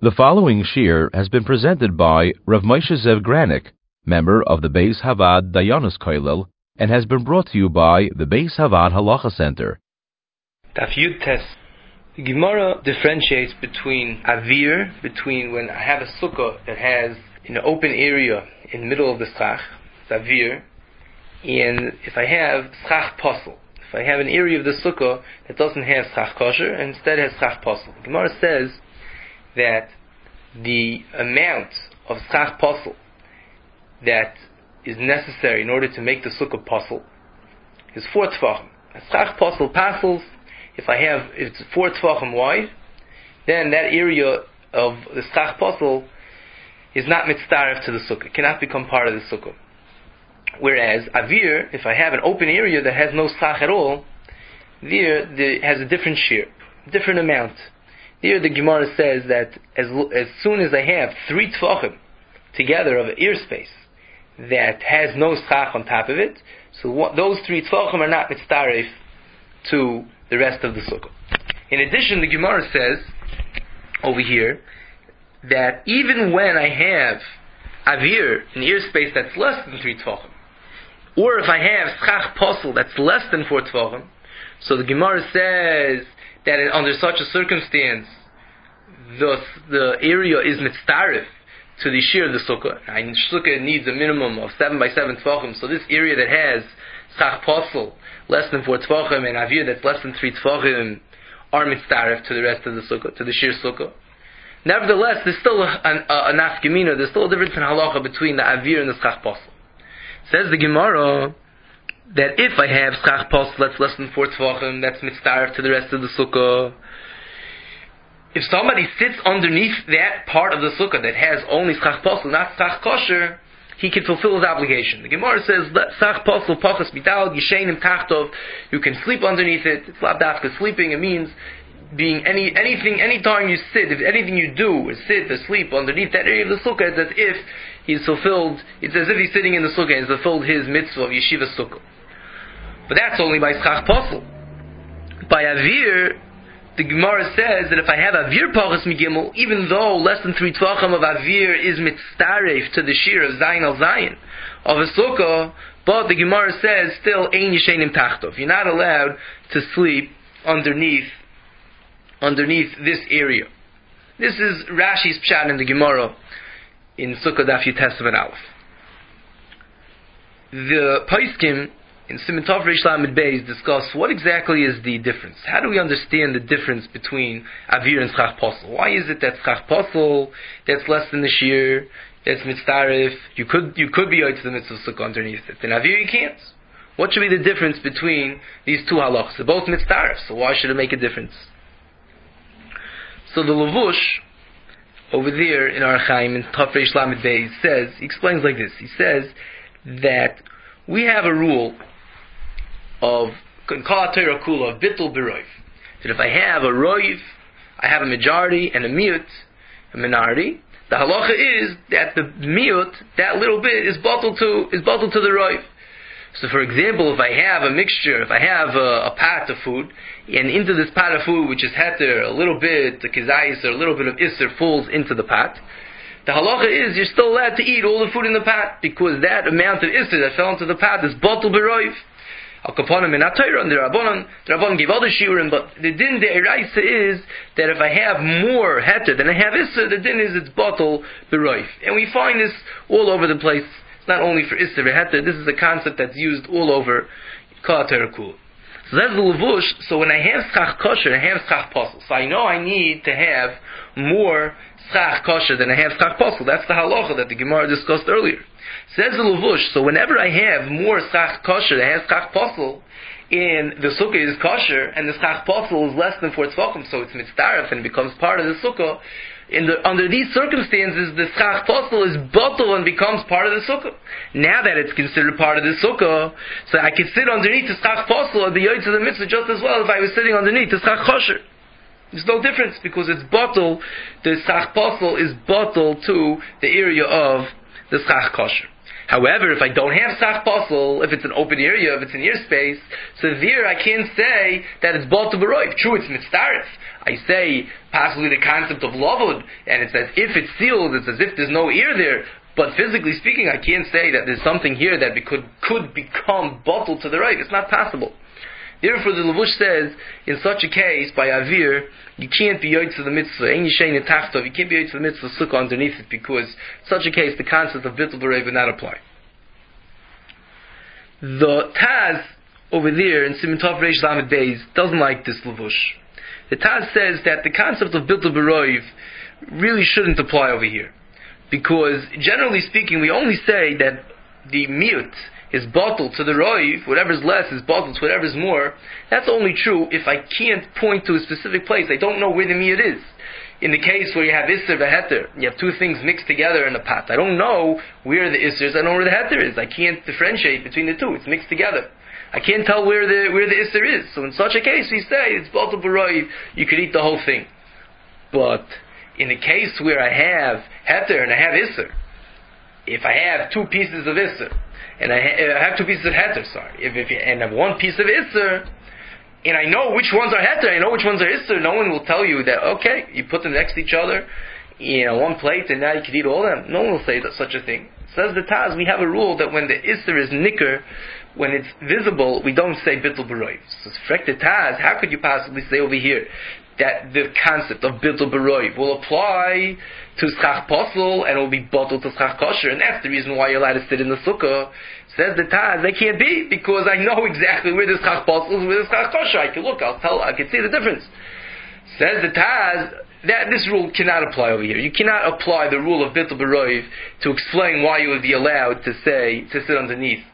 The following shir has been presented by Rav Moshe Zev Granik, member of the Beis Havad Dayanos Kollel, and has been brought to you by the Beis Havad Halacha Center. Daf Yud Tes. The Gemara differentiates between avir, between when I have a sukkah that has an open area in the middle of the schach, it's avir, and if I have schach posel, if I have an area of the sukkah that doesn't have schach kosher and instead has schach posel. The Gemara says that the amount of schach posel that is necessary in order to make the sukkah posel is 4 tefachim. A schach posel pasels. If it's 4 tefachim wide, then that area of the schach posel is not mitzdaref to the sukkah, it cannot become part of the sukkah. Whereas avir, if I have an open area that has no schach at all, there has a different share, different amount. There the Gemara says that as soon as I have 3 tefachim together of ear space that has no schach on top of it, so those 3 tefachim are not mitzdaref to the rest of the sukkah. In addition, the Gemara says over here that even when I have avir, an ear space that's less than 3 tefachim, or if I have schach posel that's less than 4 tefachim, so the Gemara says that under such a circumstance, the area is mitzdaref to the shear of the sukkah. And sukkah needs a minimum of 7 by 7 tefachim, so this area that has schach posel less than 4 tefachim and avir that's less than 3 tefachim are mitzdaref to the rest of the sukkah, to the shear sukkah. Nevertheless, there's still a nafkamina, there's still a difference in halacha between the avir and the schach posel. Says the Gemara that if I have schach posel that's less than 4 tefachim, that's mitzdaref to the rest of the sukkah. If somebody sits underneath that part of the sukkah that has only schach posel, not schach kosher, he can fulfill his obligation. The Gemara says, schach posel pachas midal yisheinim tachtov, you can sleep underneath it. It's lav dafka sleeping, it means being anytime you sit, if anything you do is sit or sleep underneath that area of the sukkah, it's as if he's fulfilled, it's as if he's sitting in the sukkah and he's fulfilled his mitzvah of yeshiva sukkah. But that's only by schach posel. By avir, the Gemara says that if I have avir pachas migimel, even though less than 3 tefachim of avir is mitzdaref to the shir of zayin al zayin of a sukkah, but the Gemara says still ein yishenim tachtov. You're not allowed to sleep underneath this area. This is Rashi's pshat in the Gemara in Sukkah Daf Yud Tes Aleph. The Paiskim in Siman Tov Reish Lamed Beis discuss what exactly is the difference. How do we understand the difference between avir and schach posel? Why is it that schach posel that's less than the shear, that's mitzdaref, you could be out to the mitzvah sukkah underneath it, and avir you can't? What should be the difference between these two halachas? They're both mitzdaref, so why should it make a difference? So the Lavush over there in Ar Chaim in Tov Reish Lamed Beis says, he explains like this. He says that we have a rule of Kol Torah Kula of Bittul B'Roiv. That if I have a Roiv, I have a majority and a miut, a minority, the halacha is that the miut, that little bit, is bottled to the Roiv. So for example, if I have a mixture, if I have a pot of food, and into this pot of food, which is heter, a little bit, the kizayis, or a little bit of isser falls into the pot, the halacha is you're still allowed to eat all the food in the pot, because that amount of isser that fell into the pot is bottled b'roiv. Al kaponim in Atayra, and the Rabbanon gave other shiurim, but the din de'eraisa is that if I have more heter than I have isser, the din is it's bottled b'roiv. And we find this all over the place. It's not only for isser v'heter, this is a concept that's used all over Kol Torah Kula. So that's the levush. So when I have schach kosher, I have schach posel. So I know I need to have more schach kosher than I have schach posel. That's the halacha that the Gemara discussed earlier. Says the levush. So whenever I have more schach kosher than I have schach posel, and the sukkah is kosher, and the schach posel is less than 4 tefachim, so it's mitzdaref and becomes part of the sukkah. Under these circumstances, the schach posel is bottled and becomes part of the sukkah. Now that it's considered part of the sukkah, so I can sit underneath the schach posel and be yoytz of the mitzvah just as well if I was sitting underneath the schach kosher. There's no difference because it's bottled. The schach posel is bottled to the area of the schach kosher. However, if I don't have schach posel, if it's an open area, if it's an ear space, so there I can't say that it's batel b'roiv. True, it's mitzdarif. I say possibly the concept of lavud, and it's as if it's sealed, it's as if there's no ear there. But physically speaking, I can't say that there's something here that could become batel to the right. It's not possible. Therefore, the Levush says, in such a case, by Avir, you can't be yoytz to the mitzvah, ein yishein tachtov, you can't be yoytz to the mitzvah sukkah underneath it, because in such a case, the concept of bittul b'rei would not apply. The Taz, over there, in Siman Tov Reish Lamed Beis, doesn't like this Levush. The Taz says that the concept of bittul b'rei really shouldn't apply over here. Because, generally speaking, we only say that the miut is bottled to the roiv, whatever's less is bottled to whatever's more. That's only true if I can't point to a specific place. I don't know where the miut is. In the case where you have isser v'heter, you have two things mixed together in a pot. I don't know where the isser is, I don't know where the heter is. I can't differentiate between the two. It's mixed together. I can't tell where the isser is. So in such a case, we say it's bottled b'roiv, you could eat the whole thing. But in the case where I have heter and I have isser, if I have two pieces of isser, and I have two pieces of heter, and I have one piece of isser, and I know which ones are heter, I know which ones are isser, no one will tell you that, okay, you put them next to each other, one plate, and now you can eat all of them. No one will say that such a thing. Says the Taz, we have a rule that when the isser is nicker, when it's visible, we don't say bittul b'roiv. So frek the Taz, how could you possibly say over here that the concept of bittul b'roiv will apply to schach posel and will be bottled to schach kosher, and that's the reason why you're allowed to sit in the sukkah. Says the Taz, that can't be, because I know exactly where the schach posel is, where the schach kosher. I can look, I can see the difference. Says the Taz, that this rule cannot apply over here. You cannot apply the rule of bittul b'roiv to explain why you would be allowed to sit underneath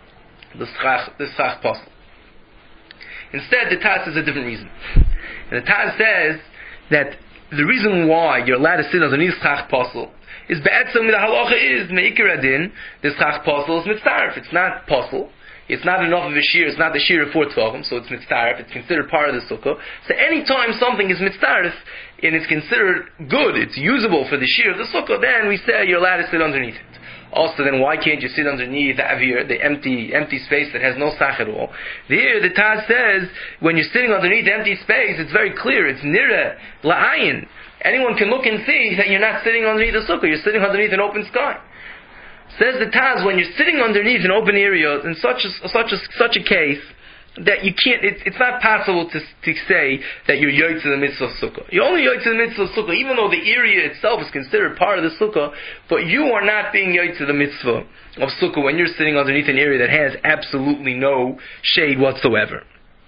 the schach posel. Instead, the Taz says a different reason. And the Taz says that the reason why you're allowed to sit underneath schach posel is be'etzem the halacha is me'ikar adin, the schach posel is mitzaref. It's not posel. It's not enough of a shear. It's not the shear of 4 tvachim, so it's mitzaref. It's considered part of the sukkah. So anytime something is mitzaref and it's considered good, it's usable for the shear of the sukkah, then we say you're allowed to sit underneath it. Also, then why can't you sit underneath the avir, the empty space that has no sach at all? Here, the Taz says, when you're sitting underneath empty space, it's very clear. It's nira, la'ayin. Anyone can look and see that you're not sitting underneath the sukkah. You're sitting underneath an open sky. Says the Taz, when you're sitting underneath an open area, in such a case, that you can't, it's not possible to say that you're yoytz to the mitzvah of sukkah. You're only yoytz to the mitzvah of sukkah, even though the area itself is considered part of the sukkah, but you are not being yoytz to the mitzvah of sukkah when you're sitting underneath an area that has absolutely no shade whatsoever.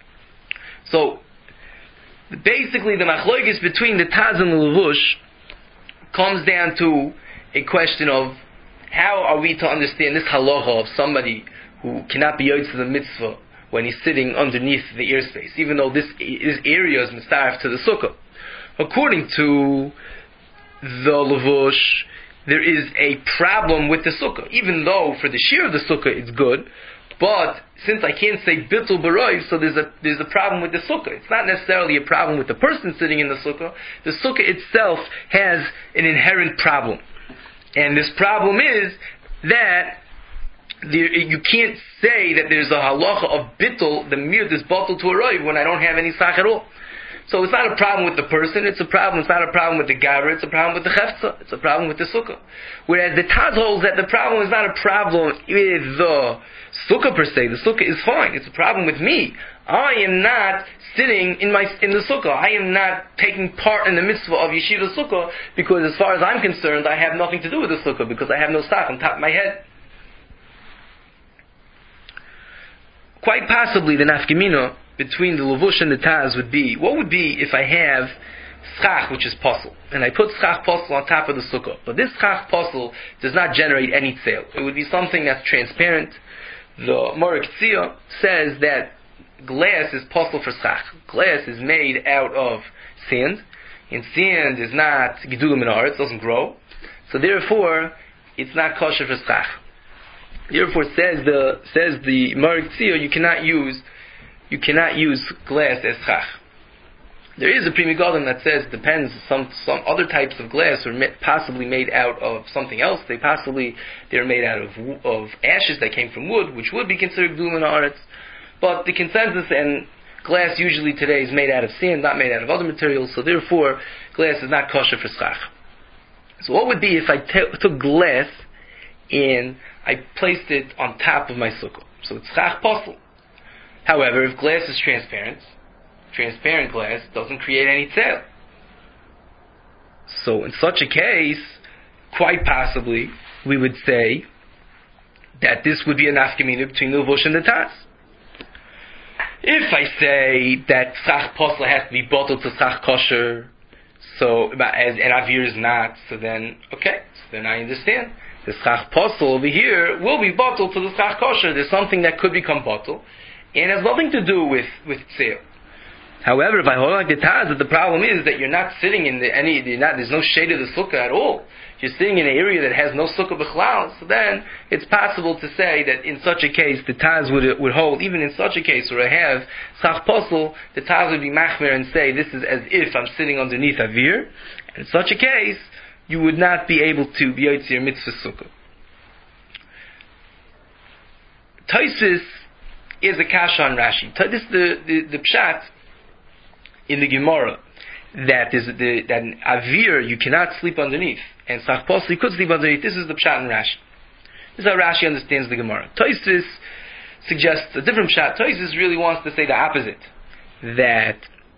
So, basically the machlokes between the Taz and the Levush comes down to a question of how are we to understand this halacha of somebody who cannot be yoytz to the mitzvah when he's sitting underneath the ear space, even though this area is mitzaref to the sukkah. According to the Levush, there is a problem with the sukkah, even though for the shear of the sukkah it's good, but since I can't say bittul b'roiv, so there's a problem with the sukkah. It's not necessarily a problem with the person sitting in the sukkah. The sukkah itself has an inherent problem. And this problem is that you can't say that there's a halacha of bittul, the miut is bottled to a roiv, when I don't have any sach at all. So it's not a problem with the person, it's not a problem with the gaber, it's a problem with the chefza, it's a problem with the sukkah. Whereas the Taz holds that the problem is not a problem with the sukkah per se. The sukkah is fine, it's a problem with me. I am not sitting in the sukkah. I am not taking part in the mitzvah of yeshiva sukkah, because as far as I'm concerned, I have nothing to do with the sukkah, because I have no sach on top of my head. Quite possibly the nafkamina between the Levush and the Taz would be, what would be if I have schach, which is posel, and I put schach posel on top of the sukkah, but this schach posel does not generate any tzeil. It would be something that's transparent. The Morik Tzia says that glass is posel for schach. Glass is made out of sand, and sand is not gedulim min haaretz, it doesn't grow, so therefore it's not kosher for schach. Therefore, says the Morik Tzia, you cannot use glass as schach. There is a Pri Megadim that says depends. Some other types of glass are possibly made out of something else. They're made out of ashes that came from wood, which would be considered Gdula Haaretz. But the consensus and glass usually today is made out of sand, not made out of other materials. So therefore, glass is not kosher for schach. So what would be if I took glass and I placed it on top of my sukkah? So it's schach posel. However, if glass is transparent glass doesn't create any tzel. So in such a case, quite possibly, we would say that this would be a nafkamina between the levush and the tas. If I say that schach posel has to be bottled to schach kosher, so and avir is not, so then I understand. The schach posel over here will be bottled to the schach kosher. There's something that could become bottled, and has nothing to do with tzel. However, if I hold like the Taz, the problem is that you're not sitting in there's no shade of the sukkah at all. You're sitting in an area that has no sukkah b'chlal, so then it's possible to say that in such a case, the Taz would hold, even in such a case where I have Sach Posel, the Taz would be machmer and say, this is as if I'm sitting underneath Avir. And in such a case, you would not be able to be Yotzir Mitzvah Sukkah. Taisis is a kasha on Rashi. This the pshat in the Gemara that an avir you cannot sleep underneath, and sach posel you could sleep underneath. This is the pshat in Rashi. This is how Rashi understands the Gemara. Tosfos suggests a different pshat. Tosfos really wants to say the opposite, that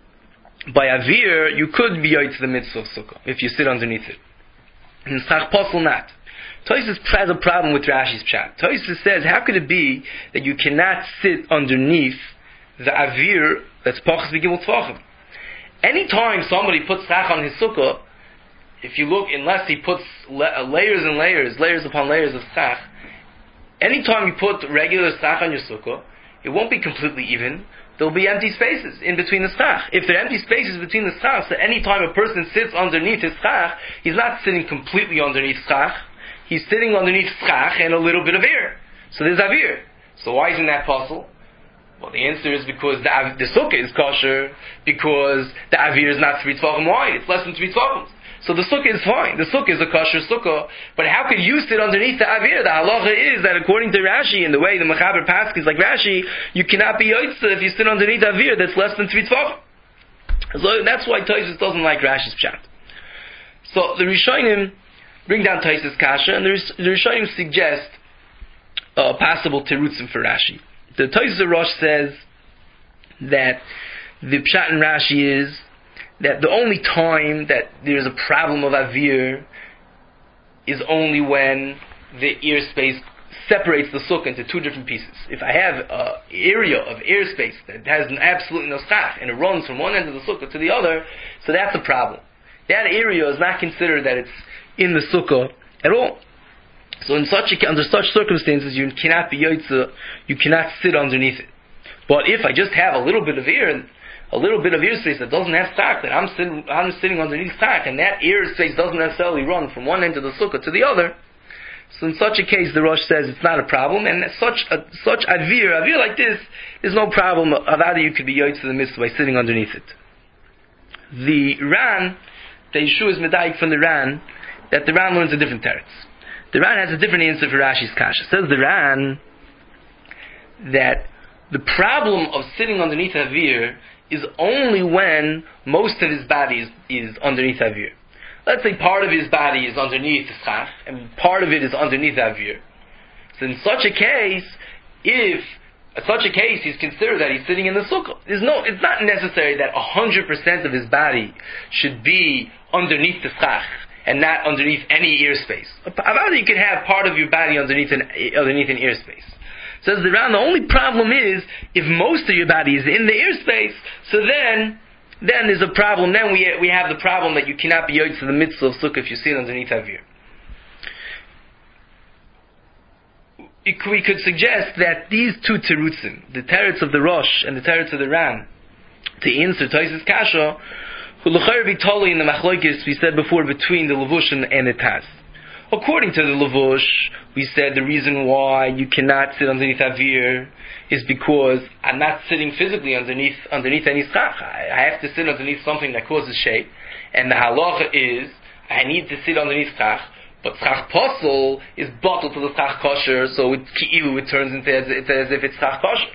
by avir you could be yoytz the mitzvah of sukkah if you sit underneath it, and sach posel not. Tosfos has a problem with Rashi's pshat. Tosfos says, how could it be that you cannot sit underneath the avir that's pachas b'gimel tvachim? Anytime somebody puts schach on his sukkah, if you look, unless he puts layers and layers upon layers of schach, anytime you put regular schach on your sukkah, it won't be completely even. There'll be empty spaces in between the schach. If there are empty spaces between the schach, so anytime a person sits underneath his schach, he's not sitting completely underneath schach. He's sitting underneath schach and a little bit of air. So there's avir. So why isn't that possible? Well, the answer is because the sukkah is kosher, because the avir is not 3 tvachim wide, it's less than 3 tvachim. So the sukkah is fine. The sukkah is a kosher sukkah. But how could you sit underneath the avir? The halacha is that according to Rashi, and the way the Mechaber Paskins like Rashi, you cannot be yotzeh if you sit underneath avir that's less than 3 tvachim. So that's why Tosfos doesn't like Rashi's pshat. So the Rishonim bring down Tosfos kasha, and the Rishonim suggest possible terutzim for Rashi. The Tosfos Rosh says that the pshat in Rashi is that the only time that there's a problem of avir is only when the ear space separates the sukkah into 2 different pieces. If I have an area of airspace that has absolutely no schach and it runs from one end of the sukkah to the other, so that's a problem. That area is not considered that it's in the sukkah at all. So under such circumstances, you cannot be yotzeh, you cannot sit underneath it. But if I just have a little bit of air space that doesn't have schach, that I'm sitting underneath schach, and that air space doesn't necessarily run from one end of the sukkah to the other, so in such a case, the Rosh says it's not a problem, and such avir like this, there's no problem of either you could be yotzeh the mitzvah by sitting underneath it. The Ran, the Yeshua is medayik from the Ran, that the Ran learns a different teretz. The Ran has a different answer for Rashi's kasha. Says the Ran that the problem of sitting underneath avir is only when most of his body is underneath avir. Let's say part of his body is underneath the schach, and part of it is underneath avir. So in such a case, he's considered that he's sitting in the sukkah. It's not necessary that 100% of his body should be underneath the schach and not underneath any ear space. Rather, you can have part of your body underneath an ear space. Says the Ran, the only problem is if most of your body is in the ear space, so then there's a problem. Then we have the problem that you cannot be yotzeh the mitzvah of sukkah if you sit underneath avir. We could suggest that these 2 terutzim, the teretz of the Rosh and the teretz of the Ran, to answer Tosfos kasha, will be totally in the machlokes we said before between the levush and the tas. According to the Levush, we said the reason why you cannot sit underneath Avir is because I'm not sitting physically underneath any schach. I have to sit underneath something that causes shade, and the halacha is I need to sit underneath schach, but schach posel is bottled to the schach kosher, so it turns into as if it's schach kosher.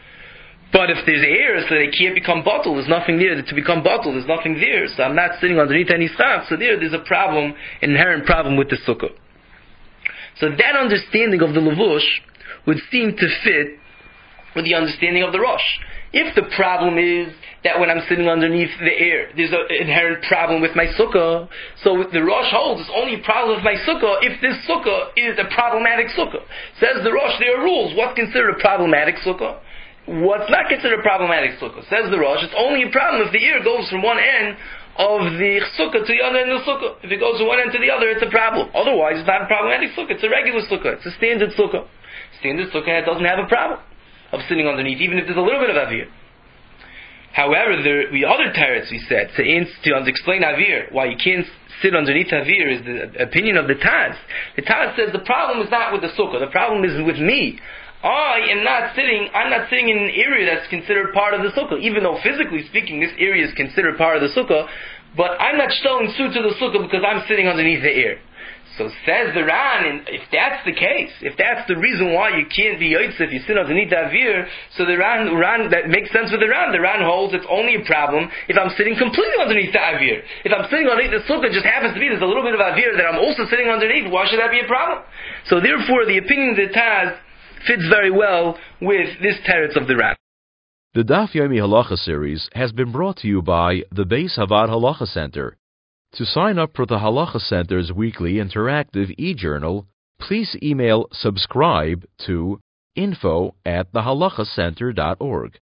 But if there's air, so they can't become bottled, there's nothing there to become bottled, there's nothing there, so I'm not sitting underneath any schach, so there's a problem, an inherent problem with the sukkah. So that understanding of the Levush would seem to fit with the understanding of the Rosh. If the problem is that when I'm sitting underneath the air, there's an inherent problem with my sukkah, so the Rosh holds it's only a problem with my sukkah if this sukkah is a problematic sukkah. Says the Rosh, there are rules. What's considered a problematic sukkah? What's not considered a problematic sukkah? Says the Rosh, it's only a problem if the air goes from one end of the sukkah to the other end of the sukkah. If it goes from one end to the other, it's a problem. Otherwise, it's not a problematic sukkah. It's a regular sukkah. It's a standard sukkah. Standard sukkah doesn't have a problem of sitting underneath, even if there's a little bit of avir. However, the other teretz we said to explain avir, why you can't sit underneath avir, is the opinion of the Taz. The Taz says the problem is not with the sukkah. The problem is with me. I'm not sitting in an area that's considered part of the sukkah, even though physically speaking this area is considered part of the sukkah, but I'm not showing suit to the sukkah because I'm sitting underneath the air. So says the Ran, and if that's the case, if that's the reason why you can't be Yotze if you sit underneath the Avir, so the Ran, that makes sense with the Ran. The Ran holds it's only a problem if I'm sitting completely underneath the Avir. If I'm sitting underneath the sukkah, just happens to be there's a little bit of Avir that I'm also sitting underneath, why should that be a problem? So therefore the opinion of the Taz fits very well with this teretz of the Ran. The Daf Yomi Halacha series has been brought to you by the Beis Havad Halacha Center. To sign up for the Halacha Center's weekly interactive e-journal, please email subscribe to info@thehalachacenter.org.